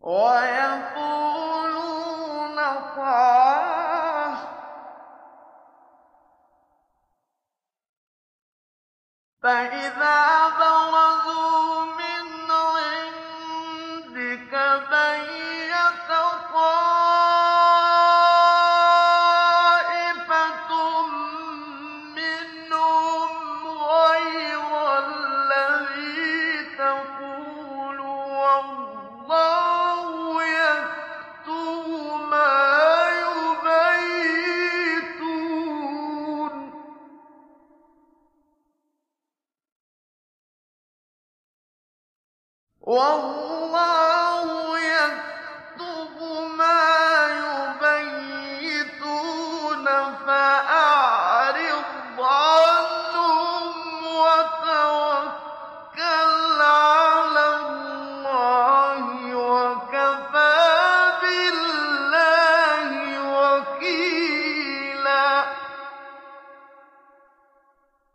وَيَقُولُونَ طَاعَةٌ فَإِذَا بَرَزُوا مِنْ عِندِكَ بَيَّتَ طَائِفَةٌ مِّنْهُمْ غَيْرَ الَّذِي تَقُولُ وَاللَّهُ يَكْتُبُ مَا يُبَيِّتُونَ وَاللَّهُ